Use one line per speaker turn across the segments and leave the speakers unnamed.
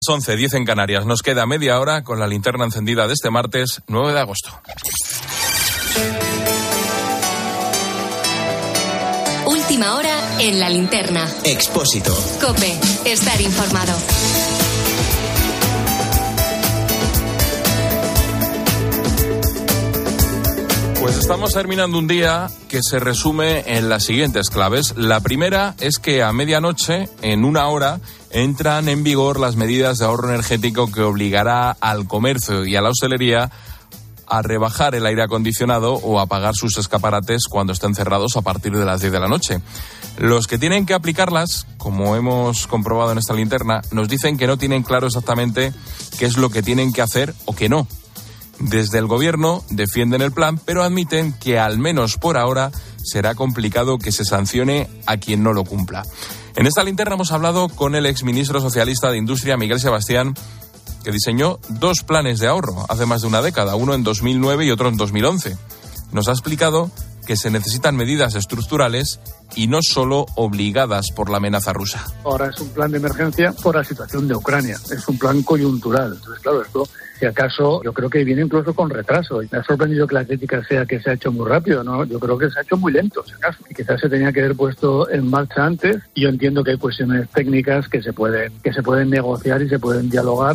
11:10 en Canarias. Nos queda media hora con la linterna encendida de este martes 9 de agosto.
Última hora en la linterna.
Expósito.
COPE. Estar informado.
Pues estamos terminando un día que se resume en las siguientes claves. La primera es que a medianoche, en una hora, entran en vigor las medidas de ahorro energético que obligará al comercio y a la hostelería a rebajar el aire acondicionado o apagar sus escaparates cuando estén cerrados a partir de las 10 de la noche. Los que tienen que aplicarlas, como hemos comprobado en esta linterna, nos dicen que no tienen claro exactamente qué es lo que tienen que hacer o qué no. Desde el gobierno defienden el plan, pero admiten que al menos por ahora será complicado que se sancione a quien no lo cumpla. En esta linterna hemos hablado con el exministro socialista de Industria, Miguel Sebastián, que diseñó 2 planes de ahorro hace más de una década, uno en 2009 y otro en 2011. Nos ha explicado que se necesitan medidas estructurales y no solo obligadas por la amenaza rusa.
Ahora es un plan de emergencia por la situación de Ucrania, es un plan coyuntural. Entonces, claro, esto, si acaso, yo creo que viene incluso con retraso. Y me ha sorprendido que la crítica sea que se ha hecho muy rápido, ¿no? Yo creo que se ha hecho muy lento, si acaso. Y quizás se tenía que haber puesto en marcha antes. Y yo entiendo que hay cuestiones técnicas que se pueden negociar y se pueden dialogar.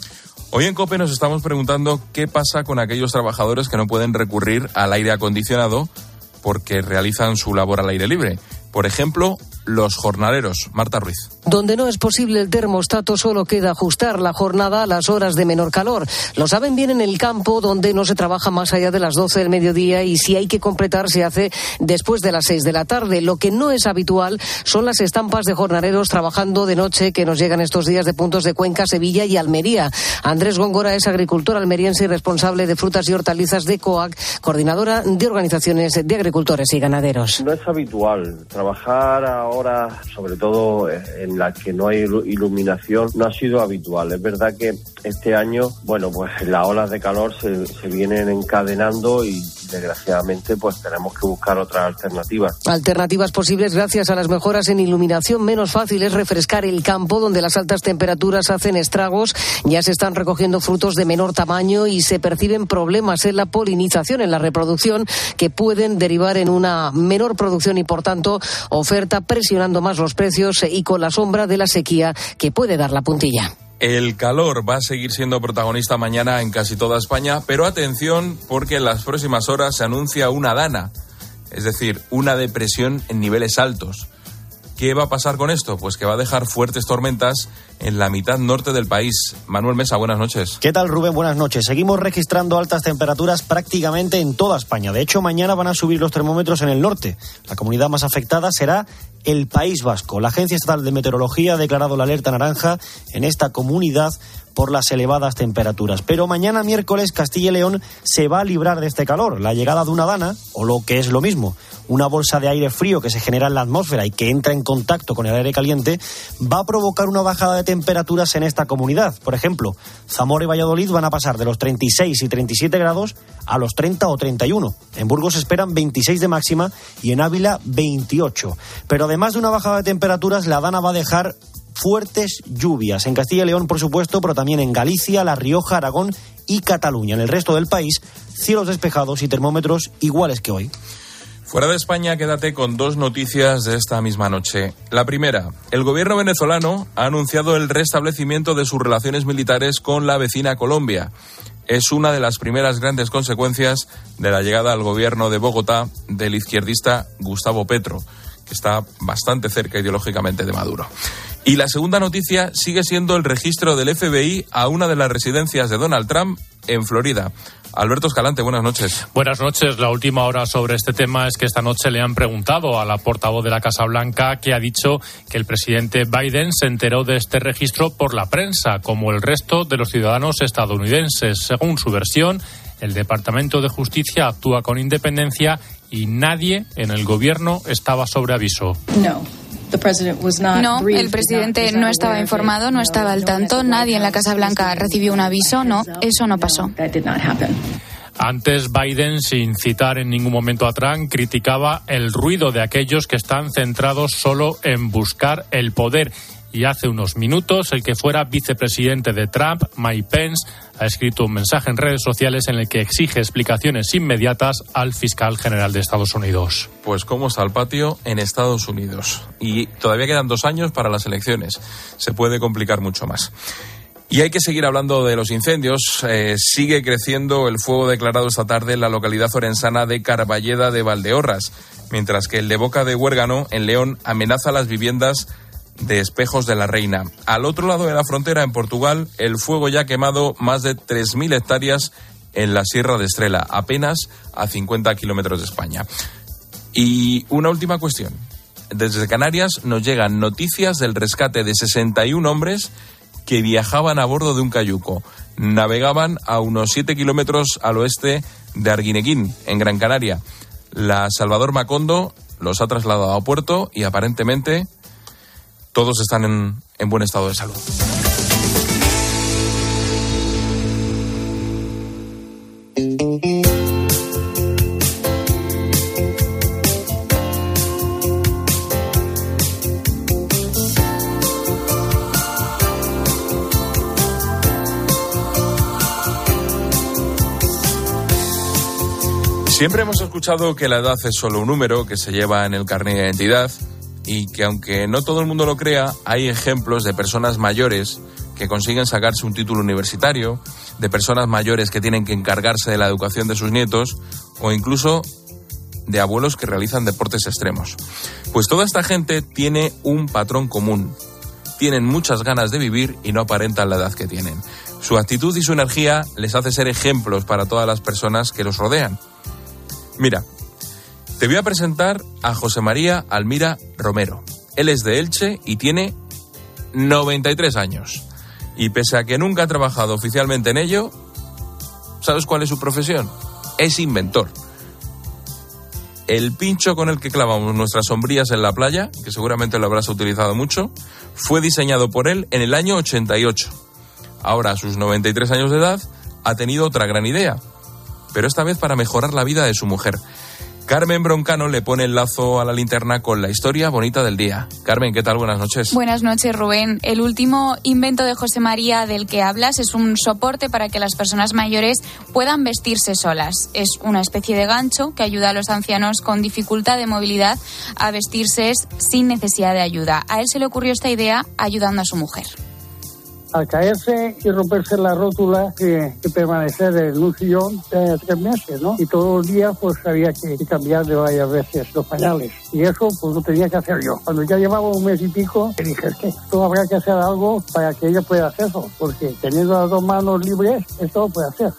Hoy en COPE nos estamos preguntando qué pasa con aquellos trabajadores que no pueden recurrir al aire acondicionado porque realizan su labor al aire libre. Por ejemplo, los jornaleros. Marta Ruiz.
Donde no es posible el termostato, solo queda ajustar la jornada a las horas de menor calor. Lo saben bien en el campo, donde no se trabaja más allá de las 12 del mediodía y si hay que completar se hace después de las 6 de la tarde. Lo que no es habitual son las estampas de jornaleros trabajando de noche que nos llegan estos días de puntos de Cuenca, Sevilla y Almería. Andrés Góngora es agricultor almeriense y responsable de frutas y hortalizas de COAG, coordinadora de organizaciones de agricultores y ganaderos.
No es habitual trabajar ahora, sobre todo en la que no hay iluminación, no ha sido habitual. Es verdad que este año, bueno, pues las olas de calor se vienen encadenando y desgraciadamente pues tenemos que buscar otras alternativas.
Alternativas posibles gracias a las mejoras en iluminación. Menos fácil es refrescar el campo, donde las altas temperaturas hacen estragos. Ya se están recogiendo frutos de menor tamaño y se perciben problemas en la polinización, en la reproducción, que pueden derivar en una menor producción y por tanto oferta, presionando más los precios y con la sombra de la sequía que puede dar la puntilla.
El calor va a seguir siendo protagonista mañana en casi toda España, pero atención porque en las próximas horas se anuncia una dana, es decir, una depresión en niveles altos. ¿Qué va a pasar con esto? Pues que va a dejar fuertes tormentas en la mitad norte del país. Manuel Mesa, buenas noches.
¿Qué tal, Rubén? Buenas noches. Seguimos registrando altas temperaturas prácticamente en toda España. De hecho, mañana van a subir los termómetros en el norte. La comunidad más afectada será el País Vasco. La Agencia Estatal de Meteorología ha declarado la alerta naranja en esta comunidad por las elevadas temperaturas. Pero mañana miércoles Castilla y León se va a librar de este calor. La llegada de una dana, o lo que es lo mismo, una bolsa de aire frío que se genera en la atmósfera y que entra en contacto con el aire caliente, va a provocar una bajada de temperaturas en esta comunidad. Por ejemplo, Zamora y Valladolid van a pasar de los 36 y 37 grados a los 30 o 31. En Burgos esperan 26 de máxima y en Ávila 28. Pero además de una bajada de temperaturas, la dana va a dejar fuertes lluvias en Castilla y León, por supuesto, pero también en Galicia, La Rioja, Aragón y Cataluña. En el resto del país, cielos despejados y termómetros iguales que hoy.
Fuera de España, quédate con 2 noticias de esta misma noche. La primera, el gobierno venezolano ha anunciado el restablecimiento de sus relaciones militares con la vecina Colombia. Es una de las primeras grandes consecuencias de la llegada al gobierno de Bogotá del izquierdista Gustavo Petro, que está bastante cerca ideológicamente de Maduro. Y la segunda noticia sigue siendo el registro del FBI a una de las residencias de Donald Trump en Florida. Alberto Escalante, buenas noches.
Buenas noches. La última hora sobre este tema es que esta noche le han preguntado a la portavoz de la Casa Blanca, que ha dicho que el presidente Biden se enteró de este registro por la prensa, como el resto de los ciudadanos estadounidenses. Según su versión, el Departamento de Justicia actúa con independencia y nadie en el gobierno estaba sobre aviso.
No, el presidente no estaba informado, no estaba al tanto, nadie en la Casa Blanca recibió un aviso, no, eso no pasó.
Antes, Biden, sin citar en ningún momento a Trump, criticaba el ruido de aquellos que están centrados solo en buscar el poder y hace unos minutos el que fuera vicepresidente de Trump, Mike Pence, ha escrito un mensaje en redes sociales en el que exige explicaciones inmediatas al fiscal general de Estados Unidos.
Pues cómo está el patio en Estados Unidos. Y todavía quedan 2 años para las elecciones. Se puede complicar mucho más. Y hay que seguir hablando de los incendios. Sigue creciendo el fuego declarado esta tarde en la localidad orensana de Carballeda de Valdeorras, mientras que el de Boca de Huérgano, en León, amenaza las viviendas de Espejos de la Reina. Al otro lado de la frontera, en Portugal, el fuego ya ha quemado más de 3.000 hectáreas en la Sierra de Estrela, apenas a 50 kilómetros de España. Y una última cuestión. Desde Canarias nos llegan noticias del rescate de 61 hombres que viajaban a bordo de un cayuco. Navegaban a unos 7 kilómetros al oeste de Arguineguín, en Gran Canaria. La Salvador Macondo los ha trasladado a puerto y aparentemente todos están en buen estado de salud. Siempre hemos escuchado que la edad es solo un número que se lleva en el carnet de identidad y que aunque no todo el mundo lo crea, hay ejemplos de personas mayores que consiguen sacarse un título universitario, de personas mayores que tienen que encargarse de la educación de sus nietos o incluso de abuelos que realizan deportes extremos. Pues toda esta gente tiene un patrón común. Tienen muchas ganas de vivir y no aparentan la edad que tienen. Su actitud y su energía les hace ser ejemplos para todas las personas que los rodean. Mira, te voy a presentar a José María Almira Romero. Él es de Elche y tiene 93 años. Y pese a que nunca ha trabajado oficialmente en ello, ¿sabes cuál es su profesión? Es inventor. El pincho con el que clavamos nuestras sombrillas en la playa, que seguramente lo habrás utilizado mucho, fue diseñado por él en el año 88. Ahora, a sus 93 años de edad, ha tenido otra gran idea, pero esta vez para mejorar la vida de su mujer. Carmen Broncano le pone el lazo a la linterna con la historia bonita del día. Carmen, ¿qué tal? Buenas noches.
Buenas noches, Rubén. El último invento de José María del que hablas es un soporte para que las personas mayores puedan vestirse solas. Es una especie de gancho que ayuda a los ancianos con dificultad de movilidad a vestirse sin necesidad de ayuda. A él se le ocurrió esta idea ayudando a su mujer.
Al caerse y romperse la rótula que permanecer en un sillón 3 meses, ¿no? Y todos los días pues había que cambiar de varias veces los pañales. Y eso pues lo tenía que hacer yo. Cuando ya llevaba 1 mes y pico, le dije, es que esto habrá que hacer algo para que ella pueda hacerlo. Porque teniendo las 2 manos libres, esto lo puede hacer.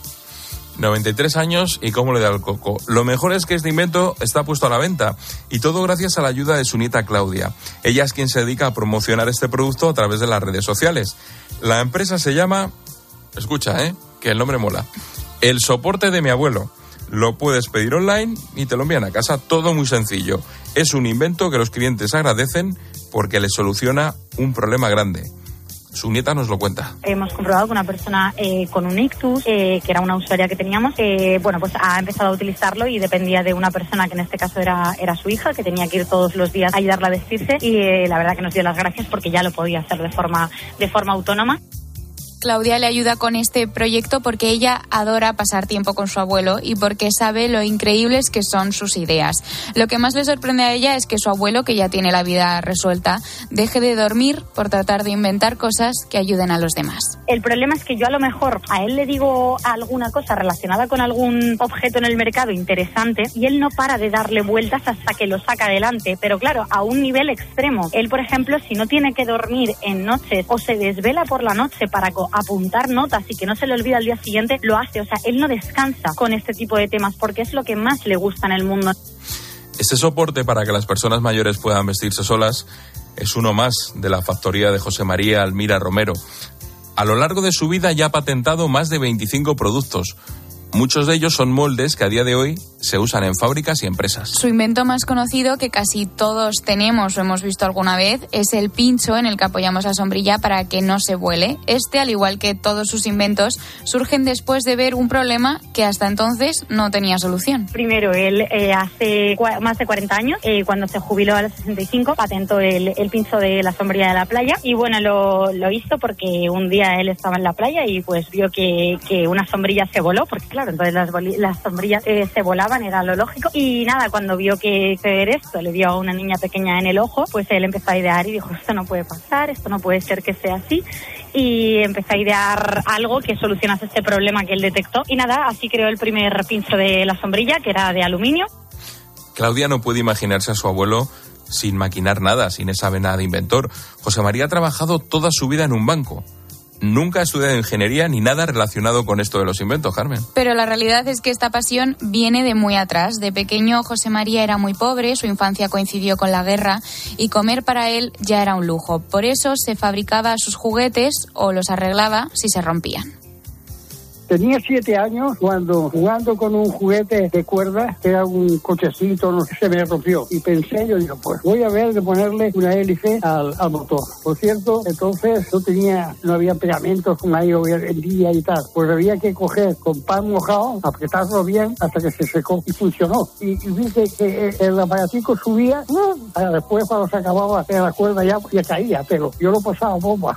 93 años y cómo le da el coco. Lo mejor es que este invento está puesto a la venta y todo gracias a la ayuda de su nieta Claudia. Ella es quien se dedica a promocionar este producto a través de las redes sociales. La empresa se llama, escucha, que el nombre mola, El Soporte de mi Abuelo. Lo puedes pedir online y te lo envían a casa, todo muy sencillo. Es un invento que los clientes agradecen porque les soluciona un problema grande. Su nieta nos lo cuenta.
Hemos comprobado que una persona con un ictus, que era una usuaria que teníamos, pues ha empezado a utilizarlo y dependía de una persona que en este caso era su hija, que tenía que ir todos los días a ayudarla a vestirse y la verdad que nos dio las gracias porque ya lo podía hacer de forma autónoma.
Claudia le ayuda con este proyecto porque ella adora pasar tiempo con su abuelo y porque sabe lo increíbles que son sus ideas. Lo que más le sorprende a ella es que su abuelo, que ya tiene la vida resuelta, deje de dormir por tratar de inventar cosas que ayuden a los demás.
El problema es que yo a lo mejor a él le digo alguna cosa relacionada con algún objeto en el mercado interesante y él no para de darle vueltas hasta que lo saca adelante, pero claro, a un nivel extremo. Él, por ejemplo, si no tiene que dormir en noches o se desvela por la noche para apuntar notas y que no se le olvida al día siguiente, lo hace. O sea, él no descansa con este tipo de temas porque es lo que más le gusta en el mundo.
Este soporte para que las personas mayores puedan vestirse solas es uno más de la factoría de José María Almira Romero. A lo largo de su vida ya ha patentado más de 25 productos. Muchos de ellos son moldes que a día de hoy se usan en fábricas y empresas.
Su invento más conocido, que casi todos tenemos o hemos visto alguna vez, es el pincho en el que apoyamos la sombrilla para que no se vuele. Este, al igual que todos sus inventos, surgen después de ver un problema que hasta entonces no tenía solución.
Primero, él hace más de 40 años, cuando se jubiló a los 65, patentó el pincho de la sombrilla de la playa. Y bueno, lo hizo porque un día él estaba en la playa y pues vio que una sombrilla se voló, porque claro, entonces las sombrillas se volaban, era lo lógico. Y nada, cuando vio que ver esto le dio a una niña pequeña en el ojo, pues él empezó a idear y dijo, esto no puede pasar, esto no puede ser que sea así. Y empezó a idear algo que solucionase este problema que él detectó. Y nada, así creó el primer pincho de la sombrilla, que era de aluminio.
Claudia no puede imaginarse a su abuelo sin maquinar nada, sin esa vena de inventor. José María ha trabajado toda su vida en un banco. Nunca ha estudiado ingeniería ni nada relacionado con esto de los inventos, Carmen.
Pero la realidad es que esta pasión viene de muy atrás. De pequeño, José María era muy pobre, su infancia coincidió con la guerra y comer para él ya era un lujo. Por eso se fabricaba sus juguetes o los arreglaba si se rompían.
Tenía 7 años cuando, jugando con un juguete de cuerda, que era un cochecito, no sé, se me rompió. Y pensé, yo digo, pues voy a ver de ponerle una hélice al motor. Por cierto, entonces no había pegamentos como hay hoy en día y tal. Pues había que coger con pan mojado, apretarlo bien hasta que se secó y funcionó. Y vi que el aparatico subía, después cuando se acababa la cuerda ya caía, pero yo lo pasaba bomba.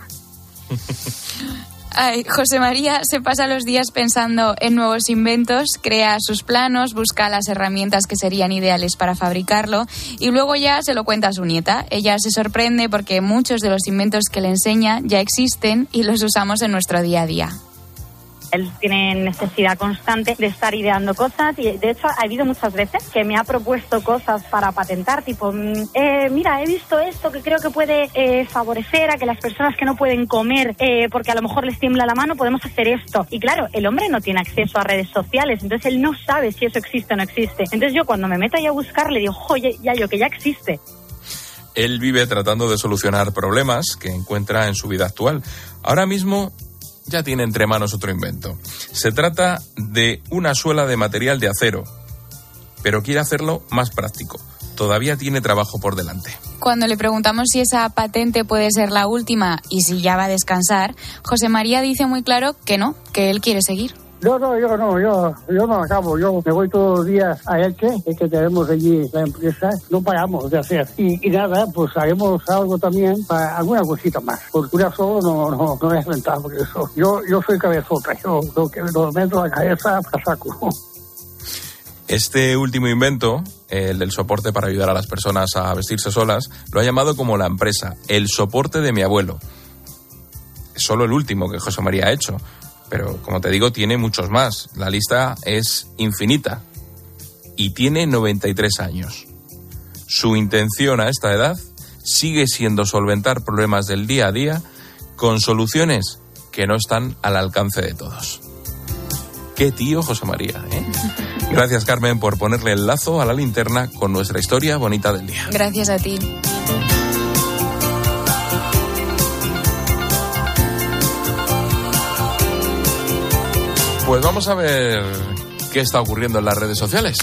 Ay, José María se pasa los días pensando en nuevos inventos, crea sus planos, busca las herramientas que serían ideales para fabricarlo y luego ya se lo cuenta a su nieta. Ella se sorprende porque muchos de los inventos que le enseña ya existen y los usamos en nuestro día a día.
Él tiene necesidad constante de estar ideando cosas y de hecho ha habido muchas veces que me ha propuesto cosas para patentar, tipo, mira, he visto esto que creo que puede favorecer a que las personas que no pueden comer porque a lo mejor les tiembla la mano, podemos hacer esto. Y claro, el hombre no tiene acceso a redes sociales, entonces él no sabe si eso existe o no existe. Entonces yo cuando me meto ahí a buscar le digo, oye, que ya existe.
Él vive tratando de solucionar problemas que encuentra en su vida actual. Ahora mismo ya tiene entre manos otro invento. Se trata de una suela de material de acero, pero quiere hacerlo más práctico. Todavía tiene trabajo por delante.
Cuando le preguntamos si esa patente puede ser la última y si ya va a descansar, José María dice muy claro que no, que él quiere seguir.
Yo no acabo, yo me voy todos los días a Elche, que tenemos allí la empresa, no paramos de hacer. Y nada, pues haremos algo también para alguna cosita más, porque una solo no es rentable eso. Yo soy cabezota, yo lo que me meto la cabeza para saco.
Este último invento, el del soporte para ayudar a las personas a vestirse solas, lo ha llamado como la empresa, el soporte de mi abuelo. Es solo el último que José María ha hecho. Pero, como te digo, tiene muchos más. La lista es infinita. Y tiene 93 años. Su intención a esta edad sigue siendo solventar problemas del día a día con soluciones que no están al alcance de todos. ¡Qué tío, José María! Gracias, Carmen, por ponerle el lazo a la linterna con nuestra historia bonita del día.
Gracias a ti.
Pues vamos a ver qué está ocurriendo en las redes sociales.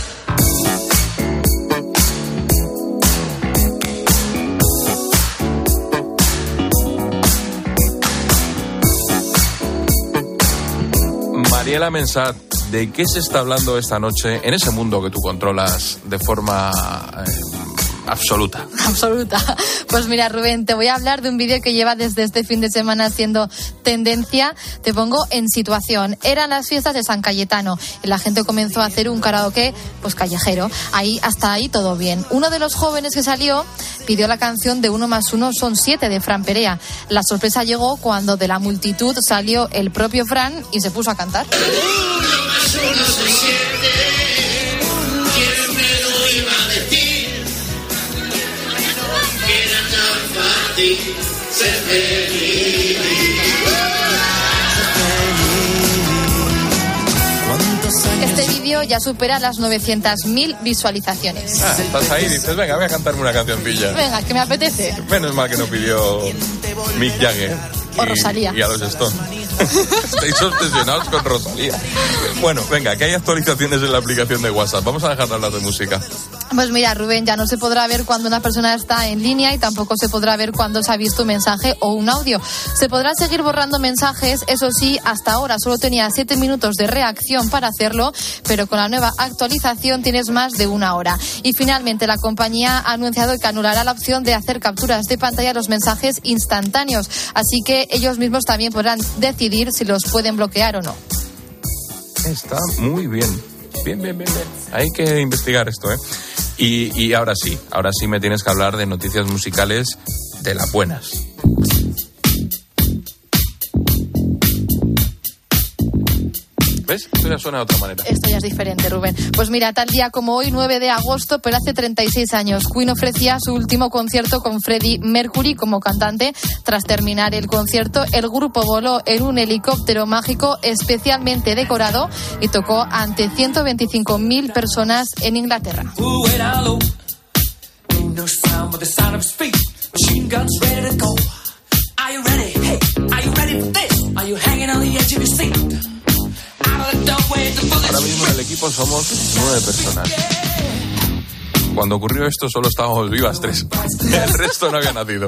Mariela Mensat, ¿de qué se está hablando esta noche en ese mundo que tú controlas de forma absoluta?
Absoluta. Pues mira, Rubén, te voy a hablar de un vídeo que lleva desde este fin de semana siendo tendencia. Te pongo en situación. Eran las fiestas de San Cayetano y la gente comenzó a hacer un karaoke pues callejero. Hasta ahí todo bien. Uno de los jóvenes que salió pidió la canción de 1 más 1 son 7 de Fran Perea. La sorpresa llegó cuando de la multitud salió el propio Fran y se puso a cantar.
1 más 1 son 7. ¿Quién me lo iba a decir? Que era tan fácil ser feliz.
Este vídeo ya supera las 900.000 visualizaciones.
Estás ahí y dices, venga, voy a cantarme una cancioncilla.
Venga, que me apetece.
Menos mal que no pidió Mick Jagger.
O Rosalía.
Y a los Stones. Estáis obsesionados con Rosalía. Bueno, venga, que hay actualizaciones en la aplicación de WhatsApp. Vamos a dejar de hablar de música.
Pues mira, Rubén, ya no se podrá ver cuando una persona está en línea y tampoco se podrá ver cuando se ha visto un mensaje o un audio. Se podrá seguir borrando mensajes, eso sí, hasta ahora solo tenía 7 minutos de reacción para hacerlo, pero con la nueva actualización tienes más de 1 hora. Y finalmente la compañía ha anunciado que anulará la opción de hacer capturas de pantalla a los mensajes instantáneos, así que ellos mismos también podrán decidir si los pueden bloquear o no.
Está muy bien. Bien. Hay que investigar esto, ¿eh? Y ahora sí me tienes que hablar de noticias musicales de las buenas. ¿Ves? Esto ya suena de otra manera.
Esto ya es diferente, Rubén. Pues mira, tal día como hoy, 9 de agosto, pero hace 36 años, Queen ofrecía su último concierto con Freddie Mercury como cantante. Tras terminar el concierto, el grupo voló en un helicóptero mágico especialmente decorado y tocó ante 125.000 personas en Inglaterra.
Ahora mismo en el equipo somos 9 personas. Cuando ocurrió esto solo estábamos vivas 3. El resto no había nacido.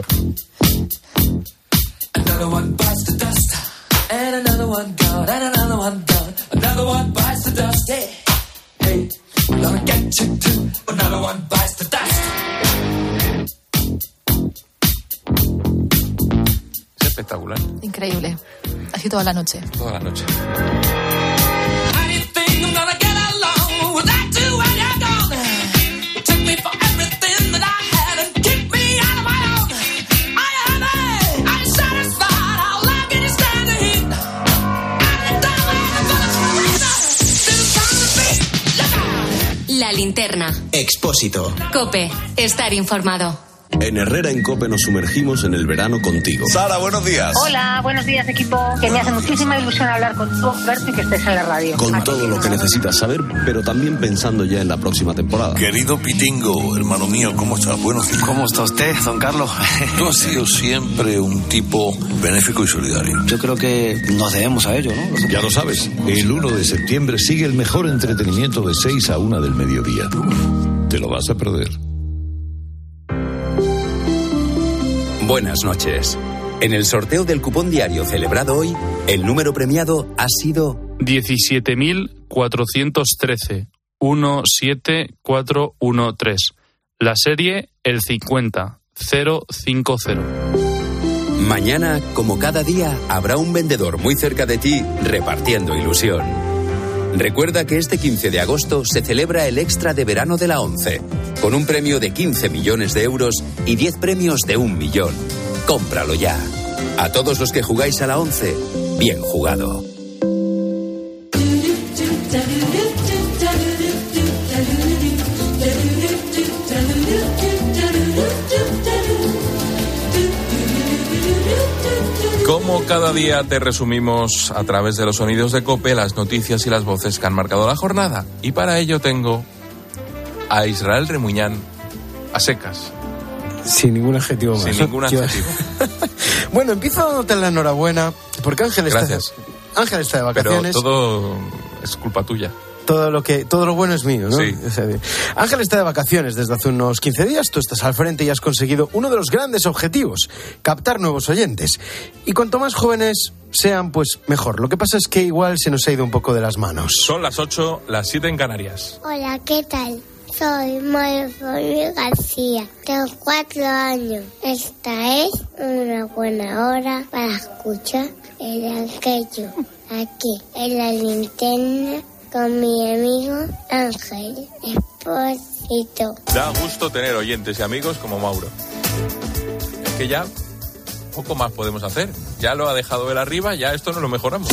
Es espectacular.
Increíble. Así toda la noche.
Toda la noche.
La linterna.
Expósito.
COPE. Estar informado.
En Herrera en COPE nos sumergimos en el verano contigo.
Sara, buenos días.
Hola, buenos días, equipo. Que me hace muchísima ilusión hablar con tú, Berto, y que estés en la radio.
Con todo lo que necesitas saber, pero también pensando ya en la próxima temporada.
Querido Pitingo, hermano mío, ¿cómo estás? Buenos días.
¿Cómo está usted, don Carlos?
Tú has sido siempre un tipo benéfico y solidario.
Yo creo que nos debemos a ello, ¿no?
Ya lo sabes, el 1 de septiembre sigue el mejor entretenimiento de 6 a 1 del mediodía. Te lo vas a perder.
Buenas noches. En el sorteo del cupón diario celebrado hoy, el número premiado ha sido
17.413 17413. La serie el 50050.
Mañana, como cada día, habrá un vendedor muy cerca de ti repartiendo ilusión. Recuerda que este 15 de agosto se celebra el Extra de Verano de la ONCE, con un premio de 15 millones de euros y 10 premios de 1 millón. Cómpralo ya. A todos los que jugáis a la ONCE, bien jugado.
Como cada día te resumimos a través de los sonidos de COPE las noticias y las voces que han marcado la jornada. Y para ello tengo a Israel Remuñán a secas.
Sin ningún adjetivo más.
Sin ningún adjetivo.
Bueno, empiezo a darte la enhorabuena porque Ángel está de vacaciones.
Pero todo es culpa tuya.
Todo lo bueno es mío, ¿no?
Sí.
Ángel está de vacaciones desde hace unos 15 días, tú estás al frente y has conseguido uno de los grandes objetivos, captar nuevos oyentes. Y cuanto más jóvenes sean, pues mejor. Lo que pasa es que igual se nos ha ido un poco de las manos.
Son las 8, las 7 en Canarias.
Hola, ¿qué tal? Soy María García, tengo 4 años. Esta es una buena hora para escuchar el Angello, aquí en la linterna, con mi amigo Ángel Expósito.
Da gusto tener oyentes y amigos como Mauro. Es que ya poco más podemos hacer. Ya lo ha dejado él arriba, ya esto no lo mejoramos.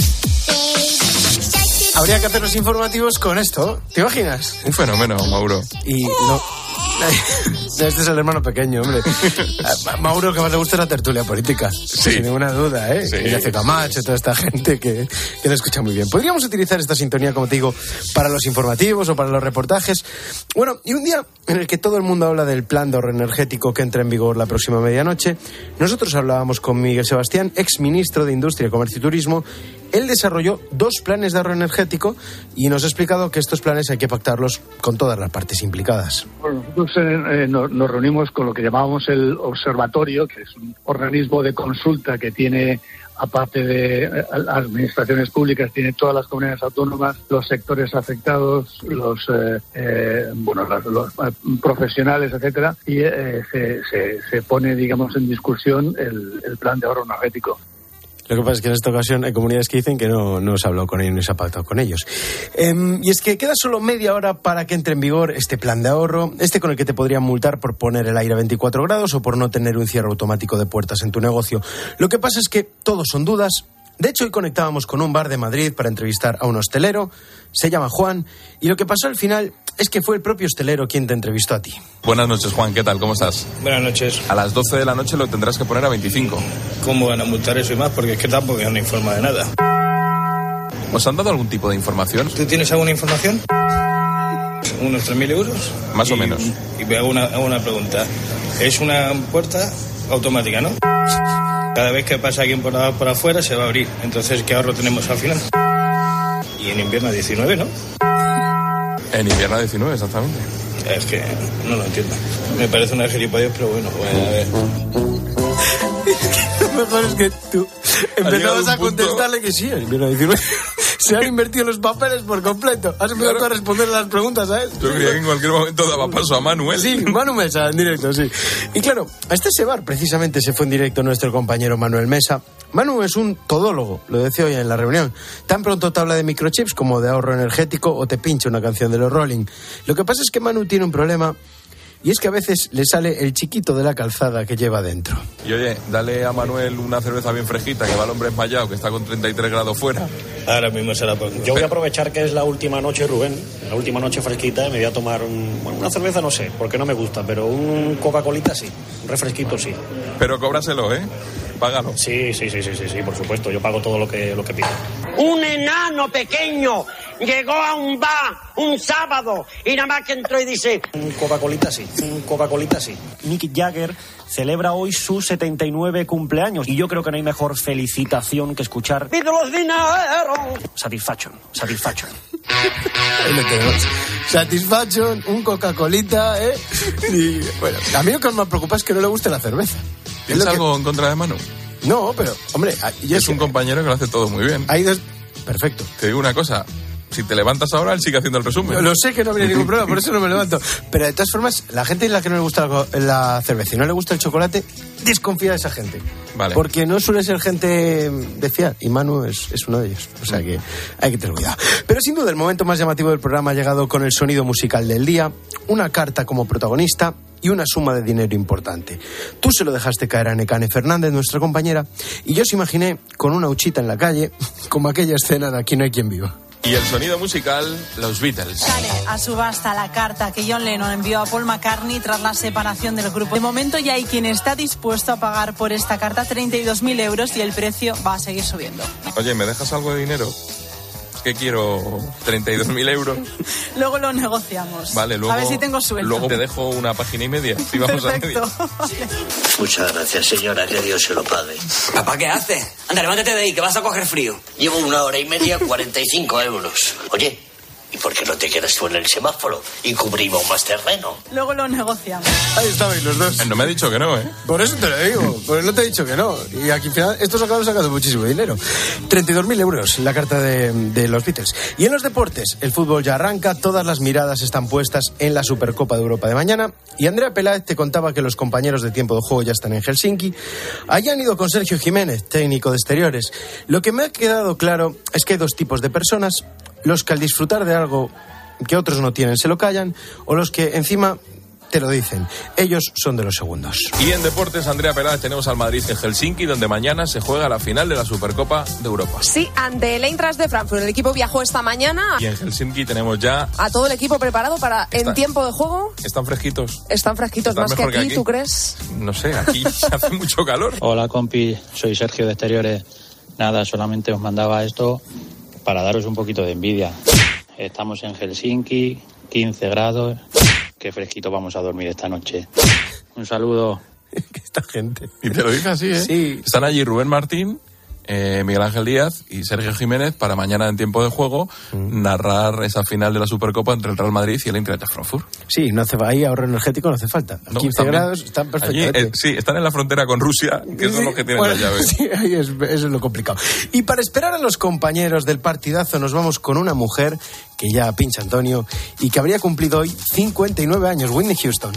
Habría que hacer los informativos con esto, ¿te imaginas?
Un fenómeno, Mauro.
Y Este es el hermano pequeño, hombre. Mauro, que más le gusta es la tertulia política. Sí. Sin ninguna duda, ¿eh? Sí. Ignacio Camacho, toda esta gente que le escucha muy bien. Podríamos utilizar esta sintonía, como te digo, para los informativos o para los reportajes. Bueno, y un día en el que todo el mundo habla del plan de ahorro energético que entra en vigor la próxima medianoche, nosotros hablábamos con Miguel Sebastián, exministro de Industria, Comercio y Turismo. Él desarrolló 2 planes de ahorro energético y nos ha explicado que estos planes hay que pactarlos con todas las partes implicadas.
Bueno, nosotros nos reunimos con lo que llamábamos el Observatorio, que es un organismo de consulta que tiene, aparte de administraciones públicas, tiene todas las comunidades autónomas, los sectores afectados, los profesionales, etcétera, y se pone, digamos, en discusión el plan de ahorro energético.
Lo que pasa es que en esta ocasión hay comunidades que dicen que no se ha hablado con ellos ni se ha pactado con ellos. Y es que queda solo media hora para que entre en vigor este plan de ahorro, con el que te podrían multar por poner el aire a 24 grados o por no tener un cierre automático de puertas en tu negocio. Lo que pasa es que todos son dudas. De hecho, hoy conectábamos con un bar de Madrid para entrevistar a un hostelero. Se llama Juan. Y lo que pasó al final es que fue el propio hostelero quien te entrevistó a ti.
Buenas noches, Juan. ¿Qué tal? ¿Cómo estás?
Buenas noches.
A las 12 de la noche lo tendrás que poner a 25.
¿Cómo van a multar eso y más? Porque es que tampoco no informa de nada.
¿Os han dado algún tipo de información?
¿Tú tienes alguna información? ¿Unos 3.000 euros?
Más o menos.
Y me hago una pregunta. Es una puerta automática, ¿no? Cada vez que pasa alguien por afuera se va a abrir. Entonces, ¿qué ahorro tenemos al final? Y en invierno 19, ¿no?
En invierno 19, exactamente.
Es que no lo entiendo. Me parece una gilipollez, pero bueno, a ver.
Lo mejor es que tú empezabas a contestarle que sí, en invierno 19. Se han invertido los papeles por completo. Has empezado a responder las preguntas a él.
Yo creía que en cualquier momento daba paso a Manuel.
Sí, Manu Mesa, en directo, sí. Y claro, hasta ese bar precisamente se fue en directo nuestro compañero Manuel Mesa. Manu es un todólogo, lo decía hoy en la reunión. Tan pronto te habla de microchips como de ahorro energético o te pincha una canción de los Rolling. Lo que pasa es que Manu tiene un problema. Y es que a veces le sale el chiquito de la calzada que lleva dentro.
Y oye, dale a Manuel una cerveza bien fresquita, que va el hombre desmayado, que está con 33 grados fuera.
Ahora mismo se la pongo.
Yo voy a aprovechar que es la última noche, Rubén, la última noche fresquita, y me voy a tomar una cerveza, no sé, porque no me gusta, pero un Coca-Colita sí, un refresquito sí.
Pero cóbraselo, ¿eh? Págalo.
Sí, por supuesto, yo pago todo lo que pido.
Un enano pequeño llegó a un bar un sábado y nada más que entró y dice...
Un Coca-Colita sí, un Coca-Colita sí. Mick Jagger celebra hoy su 79 cumpleaños y yo creo que no hay mejor felicitación que escuchar...
¡Pido los dineros!
Satisfaction.
Ahí lo tenemos. Satisfaction, un Coca-Colita, ¿eh? Y bueno, a mí lo que más me preocupa es que no le guste la cerveza.
¿Tienes algo en contra de Manu?
No, pero, hombre...
Es un compañero que lo hace todo muy bien.
Perfecto.
Te digo una cosa, si te levantas ahora, él sigue haciendo el resumen.
Lo sé que no habría ningún problema, por eso no me levanto. Pero de todas formas, la gente a la que no le gusta la cerveza y no le gusta el chocolate, desconfía de esa gente.
Vale.
Porque no suele ser gente de fiar, y Manu es uno de ellos. O sea que hay que tener cuidado. Pero sin duda, el momento más llamativo del programa ha llegado con el sonido musical del día, una carta como protagonista y una suma de dinero importante. Tú se lo dejaste caer a Nekane Fernández, nuestra compañera, y yo os imaginé con una huchita en la calle, como aquella escena de Aquí no hay quien viva.
Y el sonido musical, los Beatles.
Sale a subasta la carta que John Lennon envió a Paul McCartney tras la separación del grupo. De momento ya hay quien está dispuesto a pagar por esta carta 32.000 euros y el precio va a seguir subiendo.
Oye, ¿me dejas algo de dinero? Que quiero 32.000 euros.
Luego lo negociamos.
Vale, luego.
A ver si tengo sueldo.
Luego te dejo una página y media. Si vamos
Perfecto.
a media.
Muchas gracias, señora, que Dios se lo pague.
Papá, ¿qué haces? Anda, levántate de ahí, que vas a coger frío.
Llevo 1 hora y media, 45 euros. Oye, ¿y por qué no te quedas tú en el semáforo y cubrimos más terreno?
Luego lo negociamos.
Ahí estabais los dos.
No me ha dicho que no, ¿eh?
Por eso te lo digo, porque no te he dicho que no. Y aquí al final estos acaban sacando muchísimo dinero. 32.000 euros la carta de los Beatles. Y en los deportes, el fútbol ya arranca, todas las miradas están puestas en la Supercopa de Europa de mañana. Y Andrea Peláez te contaba que los compañeros de tiempo de juego ya están en Helsinki. Allí han ido con Sergio Jiménez, técnico de exteriores. Lo que me ha quedado claro es que hay 2 tipos de personas: los que al disfrutar de algo que otros no tienen se lo callan, o los que encima te lo dicen. Ellos son de los segundos.
Y en deportes, Andrea Peláez, tenemos al Madrid en Helsinki, donde mañana se juega la final de la Supercopa de Europa.
Sí, ante el Eintracht de Frankfurt. El equipo viajó esta mañana.
Y en Helsinki tenemos ya
a todo el equipo preparado para en tiempo de juego.
Están fresquitos.
Están fresquitos más que aquí, ¿tú crees?
No sé, aquí hace mucho calor.
Hola, compi, soy Sergio de Exteriores. Nada, solamente os mandaba esto para daros un poquito de envidia. Estamos en Helsinki, 15 grados. Qué fresquito vamos a dormir esta noche. Un saludo.
Esta gente.
Y te lo dice así, ¿eh?
Sí.
Están allí Rubén Martín, Miguel Ángel Díaz y Sergio Jiménez para mañana en tiempo de juego narrar esa final de la Supercopa entre el Real Madrid y el Eintracht de Frankfurt.
Sí, no hace, ahí ahorro energético no hace falta. A 15 grados están perfectamente.
Allí, sí, están en la frontera con Rusia, que son los que tienen la llave.
Sí, ahí eso es lo complicado. Y para esperar a los compañeros del partidazo nos vamos con una mujer que ya pincha Antonio y que habría cumplido hoy 59 años, Whitney Houston.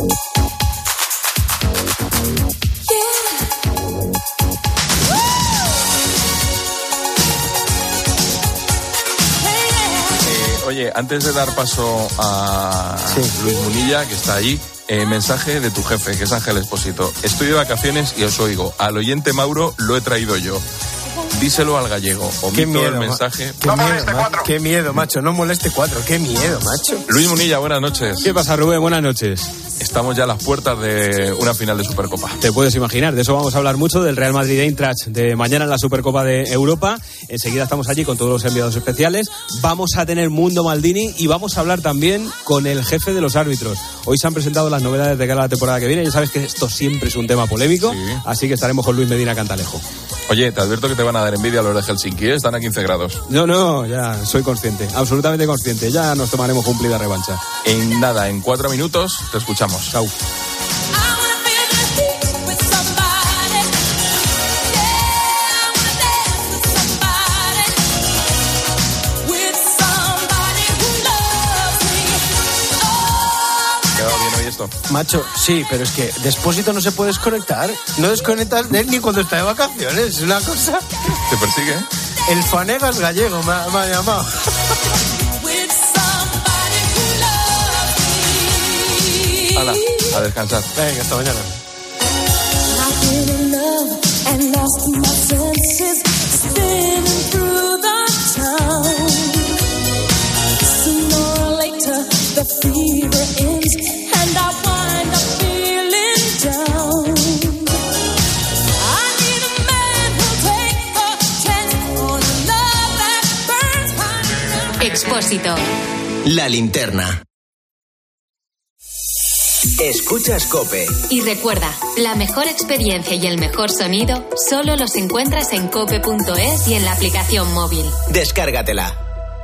Oye, antes de dar paso a Luis Munilla, que está allí, mensaje de tu jefe, que es Ángel Expósito. Estoy de vacaciones y os oigo. Al oyente Mauro lo he traído yo. Díselo al gallego. Omito el mensaje.
Qué miedo, macho. No moleste 4. Qué miedo, macho.
Luis Munilla, buenas noches.
¿Qué pasa, Rubén? Buenas noches.
Estamos ya a las puertas de una final de Supercopa.
Te puedes imaginar, de eso vamos a hablar mucho, del Real Madrid Eintracht de mañana en la Supercopa de Europa. Enseguida estamos allí con todos los enviados especiales. Vamos a tener Mundo Maldini y vamos a hablar también con el jefe de los árbitros. Hoy se han presentado las novedades de cara a la temporada que viene. Ya sabes que esto siempre es un tema polémico, así que estaremos con Luis Medina Cantalejo.
Oye, te advierto que te van a dar envidia los de Helsinki, ¿eh? Están a 15 grados.
No, ya soy consciente, absolutamente consciente. Ya nos tomaremos cumplida revancha.
En nada, en 4 minutos te escuchamos.
Chau.
Macho, sí, pero es que Despósito no se puede desconectar. No desconectas de él ni cuando está de vacaciones. Es una cosa.
¿Te persigue?
El Fanegas gallego me ha llamado.
Hala, a descansar.
Venga, hasta mañana.
Expósito.
La linterna. Escuchas COPE.
Y recuerda, la mejor experiencia y el mejor sonido solo los encuentras en cope.es y en la aplicación móvil.
Descárgatela.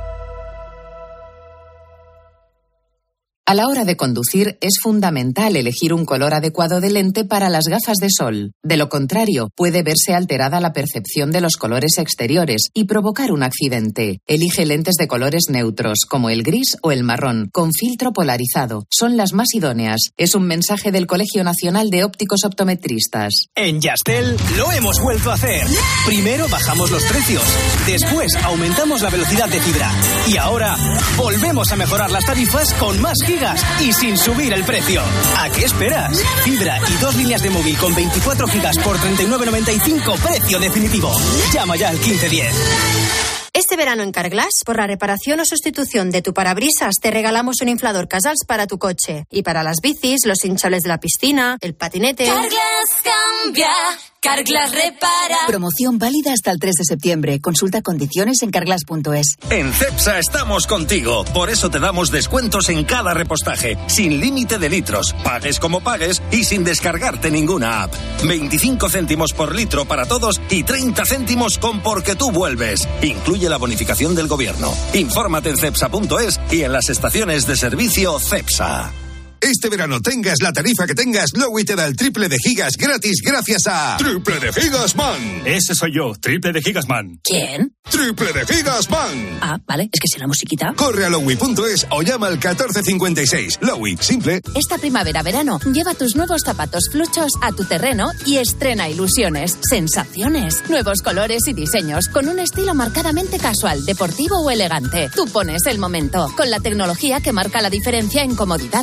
A la hora de conducir es fundamental elegir un color adecuado de lente para las gafas de sol. De lo contrario, puede verse alterada la percepción de los colores exteriores y provocar un accidente. Elige lentes de colores neutros, como el gris o el marrón, con filtro polarizado. Son las más idóneas. Es un mensaje del Colegio Nacional de Ópticos Optometristas.
En Yastel lo hemos vuelto a hacer. Primero bajamos los precios, después aumentamos la velocidad de fibra y ahora volvemos a mejorar las tarifas con más gigas y sin subir el precio. ¿A qué esperas? Fibra y 2 líneas de móvil con 24 gigas por 39,95, precio definitivo. Llama ya al 1510.
Este verano en Carglass, por la reparación o sustitución de tu parabrisas, te regalamos un inflador Casals para tu coche. Y para las bicis, los hinchables de la piscina, el patinete...
Carglass cambia, Carglass repara.
Promoción válida hasta el 3 de septiembre. Consulta condiciones en carglass.es.
En Cepsa estamos contigo. Por eso te damos descuentos en cada repostaje, sin límite de litros, pagues como pagues y sin descargarte ninguna app. 25 céntimos por litro para todos y 30 céntimos con Porque tú vuelves. Incluye la bonificación del gobierno. Infórmate en cepsa.es y en las estaciones de servicio Cepsa.
Este verano tengas la tarifa que tengas, Lowy te da el triple de gigas gratis gracias a Triple de Gigas Man.
Ese soy yo, Triple de Gigas Man.
¿Quién?
Triple de Gigas Man.
Ah, vale, es que si la musiquita.
Corre a lowy.es o llama al 1456. Lowy, simple.
Esta primavera-verano, lleva tus nuevos zapatos fluchos a tu terreno y estrena ilusiones, sensaciones, nuevos colores y diseños, con un estilo marcadamente casual, deportivo o elegante. Tú pones el momento, con la tecnología que marca la diferencia en comodidad. Fluchos.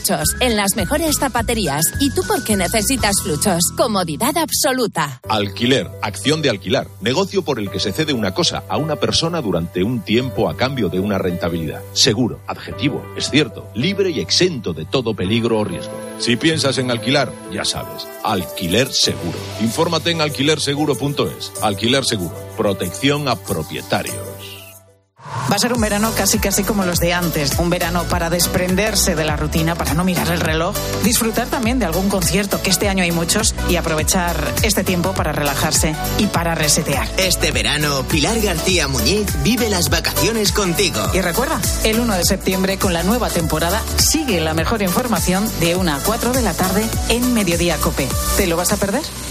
Fluchos, en las mejores zapaterías. ¿Y tú por qué necesitas Fluchos? Comodidad absoluta.
Alquiler, acción de alquilar, negocio por el que se cede una cosa a una persona durante un tiempo a cambio de una rentabilidad. Seguro, adjetivo, es cierto, libre y exento de todo peligro o riesgo. Si piensas en alquilar, ya sabes, Alquiler Seguro. Infórmate en alquilerseguro.es. Alquiler Seguro, protección a propietarios.
Va a ser un verano casi como los de antes. Un verano para desprenderse de la rutina, para no mirar el reloj. Disfrutar también de algún concierto, que este año hay muchos, y aprovechar este tiempo para relajarse y para resetear.
Este verano, Pilar García Muñiz vive las vacaciones contigo.
Y recuerda, el 1 de septiembre, con la nueva temporada, sigue la mejor información de 1 a 4 de la tarde en Mediodía COPE. ¿Te lo vas a perder?